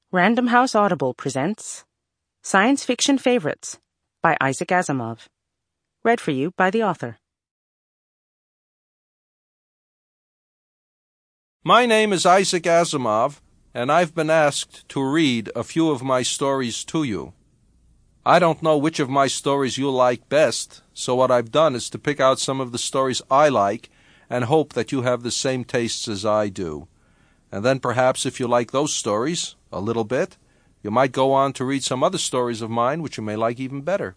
Random House Audible presents Science Fiction Favorites by Isaac Asimov. Read for you by the author. My name is Isaac Asimov, and I've been asked to read a few of my stories to you. I don't know which of my stories you'll like best, so what I've done is to pick out some of the stories I like and hope that you have the same tastes as I do. And then perhaps if you like those stories a little bit, you might go on to read some other stories of mine which you may like even better.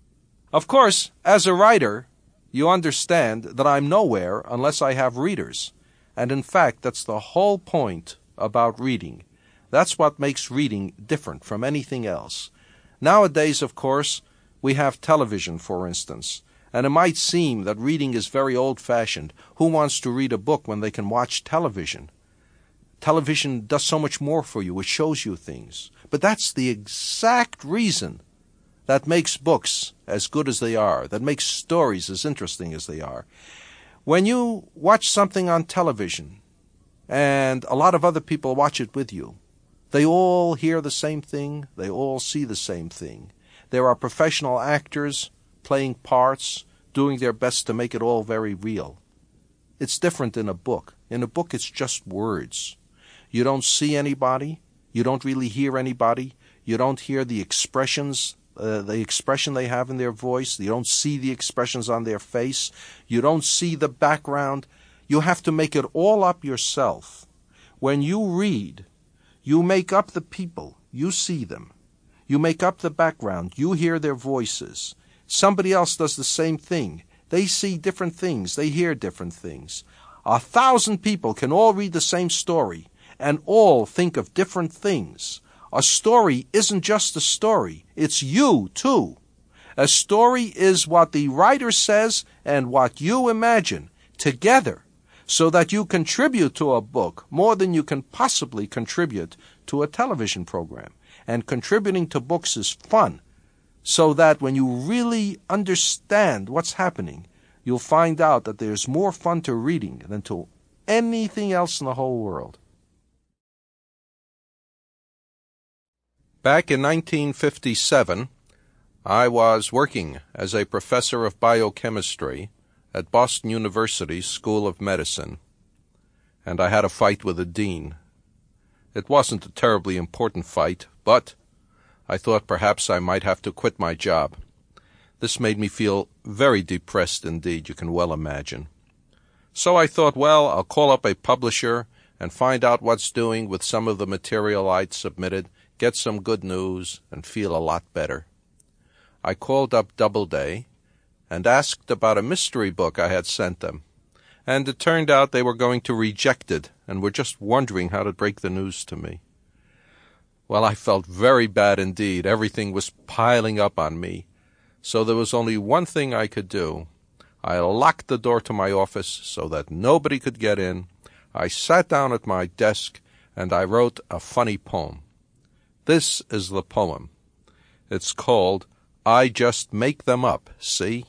Of course, as a writer, you understand that I'm nowhere unless I have readers. And in fact, that's the whole point about reading. That's what makes reading different from anything else. Nowadays, of course, we have television, for instance, and it might seem that reading is very old-fashioned. Who wants to read a book when they can watch television? Television does so much more for you. It shows you things. But that's the exact reason that makes books as good as they are, that makes stories as interesting as they are. When you watch something on television, and a lot of other people watch it with you, they all hear the same thing, they all see the same thing. There are professional actors playing parts, doing their best to make it all very real. It's different in a book. In a book, it's just words. You don't see anybody. You don't really hear anybody. You don't hear the expressions, the expression they have in their voice. You don't see the expressions on their face. You don't see the background. You have to make it all up yourself. When you read, you make up the people. You see them. You make up the background. You hear their voices. Somebody else does the same thing. They see different things. They hear different things. 1,000 people can all read the same story and all think of different things. A story isn't just a story. It's you, too. A story is what the writer says and what you imagine together, so that you contribute to a book more than you can possibly contribute to a television program. And contributing to books is fun, so that when you really understand what's happening, you'll find out that there's more fun to reading than to anything else in the whole world. Back in 1957, I was working as a professor of biochemistry at Boston University School of Medicine, and I had a fight with the dean. It wasn't a terribly important fight, but I thought perhaps I might have to quit my job. This made me feel very depressed indeed, you can well imagine. So I thought, well, I'll call up a publisher and find out what's doing with some of the material I'd submitted, get some good news, and feel a lot better. I called up Doubleday and asked about a mystery book I had sent them, and it turned out they were going to reject it and were just wondering how to break the news to me. Well, I felt very bad indeed. Everything was piling up on me, so there was only one thing I could do. I locked the door to my office so that nobody could get in. I sat down at my desk and I wrote a funny poem. This is the poem. It's called I Just Make Them Up, see?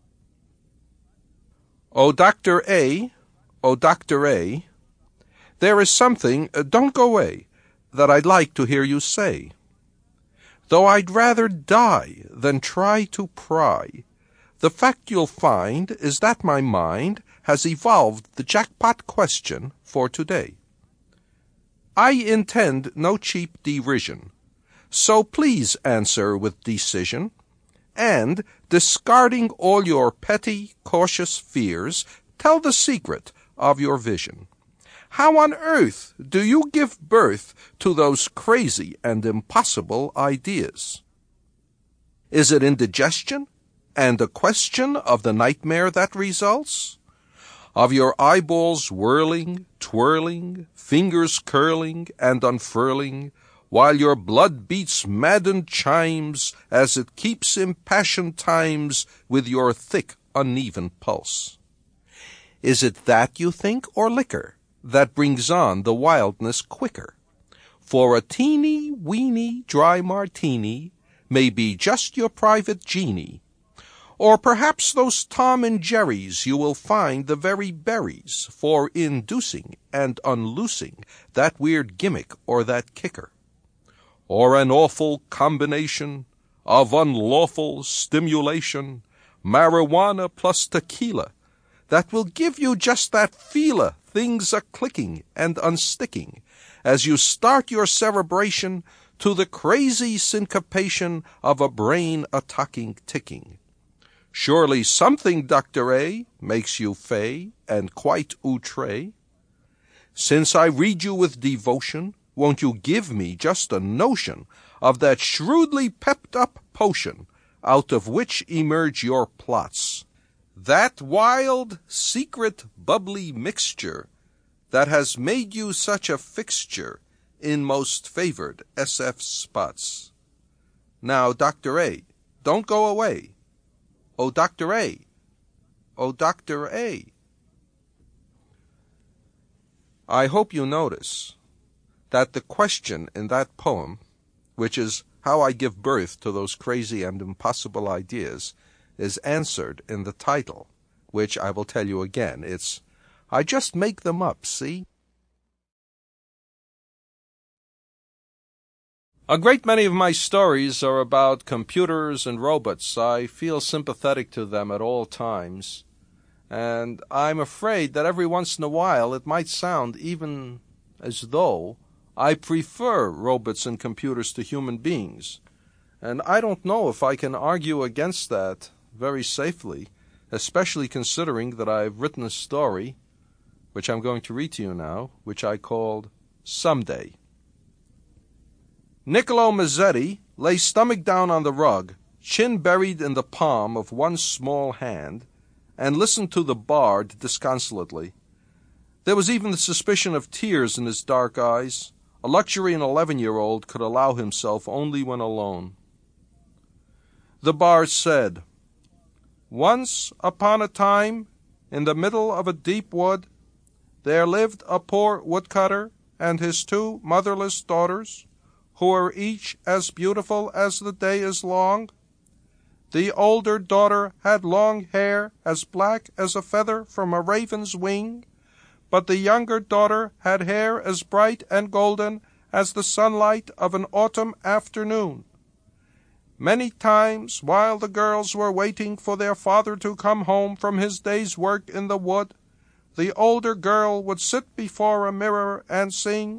Oh, Dr. A, oh, Dr. A, there is something, don't go away, that I'd like to hear you say. Though I'd rather die than try to pry, the fact you'll find is that my mind has evolved the jackpot question for today. I intend no cheap derision, so please answer with decision, and, discarding all your petty, cautious fears, tell the secret of your vision. How on earth do you give birth to those crazy and impossible ideas? Is it indigestion and a question of the nightmare that results? Of your eyeballs whirling, twirling, fingers curling and unfurling, while your blood beats maddened chimes as it keeps impassioned times with your thick, uneven pulse? Is it that you think, or liquor, that brings on the wildness quicker? For a teeny-weeny dry martini may be just your private genie, or perhaps those Tom and Jerry's you will find the very berries for inducing and unloosing that weird gimmick or that kicker. or an awful combination of unlawful stimulation, marijuana plus tequila, that will give you just that feeler things are clicking and unsticking as you start your cerebration to the crazy syncopation of a brain a-talking ticking. Surely something, Dr. A, makes you fey and quite outre. Since I read you with devotion, won't you give me just a notion of that shrewdly pepped-up potion out of which emerge your plots, that wild, secret, bubbly mixture that has made you such a fixture in most favored SF spots. Now, Dr. A, don't go away. Oh, Dr. A. Oh, Dr. A. I hope you notice that the question in that poem, which is how I give birth to those crazy and impossible ideas, is answered in the title, which I will tell you again. It's, I just make them up, see? A great many of my stories are about computers and robots. I feel sympathetic to them at all times, and I'm afraid that every once in a while it might sound even as though I prefer robots and computers to human beings. And I don't know if I can argue against that very safely, especially considering that I've written a story, which I'm going to read to you now, which I called Someday. Niccolo Mazzetti lay stomach down on the rug, chin buried in the palm of one small hand, and listened to the bard disconsolately. There was even the suspicion of tears in his dark eyes, a luxury an 11-year-old could allow himself only when alone. The bard said, "Once upon a time, in the middle of a deep wood, there lived a poor woodcutter and his 2 motherless daughters, who were each as beautiful as the day is long. The older daughter had long hair as black as a feather from a raven's wing, but the younger daughter had hair as bright and golden as the sunlight of an autumn afternoon. Many times, while the girls were waiting for their father to come home from his day's work in the wood, the older girl would sit before a mirror and sing."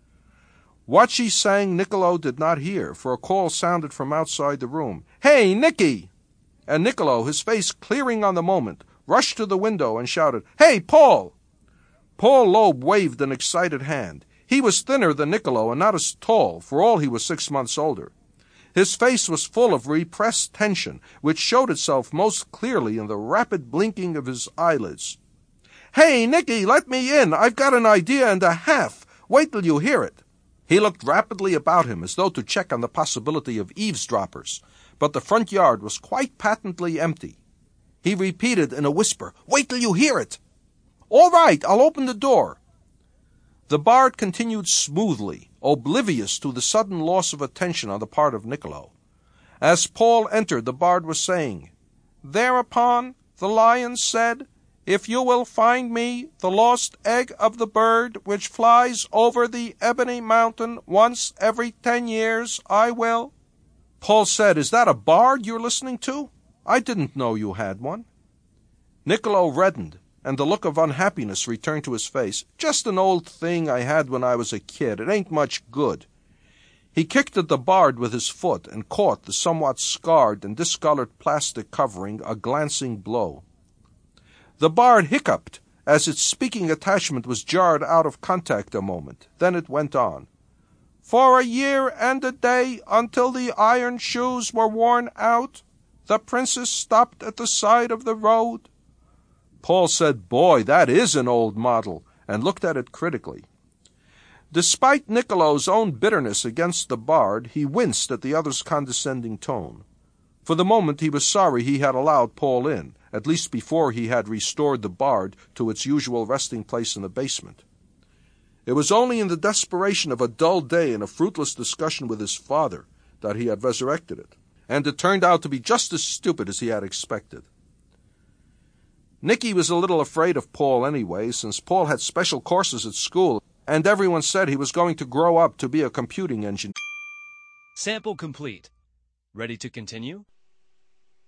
What she sang Niccolo did not hear, for a call sounded from outside the room. "Hey, Nicky!" And Niccolo, his face clearing on the moment, rushed to the window and shouted, "Hey, Paul!" Paul Loeb waved an excited hand. He was thinner than Niccolo and not as tall, for all he was 6 months older. His face was full of repressed tension, which showed itself most clearly in the rapid blinking of his eyelids. "Hey, Nicky, let me in! I've got an idea and a half! Wait till you hear it!" He looked rapidly about him as though to check on the possibility of eavesdroppers, but the front yard was quite patently empty. He repeated in a whisper, "Wait till you hear it!" "All right, I'll open the door." The bard continued smoothly, oblivious to the sudden loss of attention on the part of Niccolo. As Paul entered, the bard was saying, "Thereupon the lion said, 'If you will find me the lost egg of the bird which flies over the ebony mountain once every 10 years, I will.'" Paul said, "Is that a bard you're listening to? I didn't know you had one." Niccolo reddened, and the look of unhappiness returned to his face. "Just an old thing I had when I was a kid. It ain't much good." He kicked at the bard with his foot and caught the somewhat scarred and discolored plastic covering a glancing blow. The bard hiccuped as its speaking attachment was jarred out of contact a moment. Then it went on. "For a year and a day, until the iron shoes were worn out, the princess stopped at the side of the road." Paul said, "Boy, that is an old model," and looked at it critically. Despite Niccolo's own bitterness against the bard, he winced at the other's condescending tone. For the moment he was sorry he had allowed Paul in, at least before he had restored the bard to its usual resting place in the basement. It was only in the desperation of a dull day and a fruitless discussion with his father that he had resurrected it, and it turned out to be just as stupid as he had expected. Nicky was a little afraid of Paul anyway, since Paul had special courses at school, and everyone said he was going to grow up to be a computing engineer. Sample complete. Ready to continue?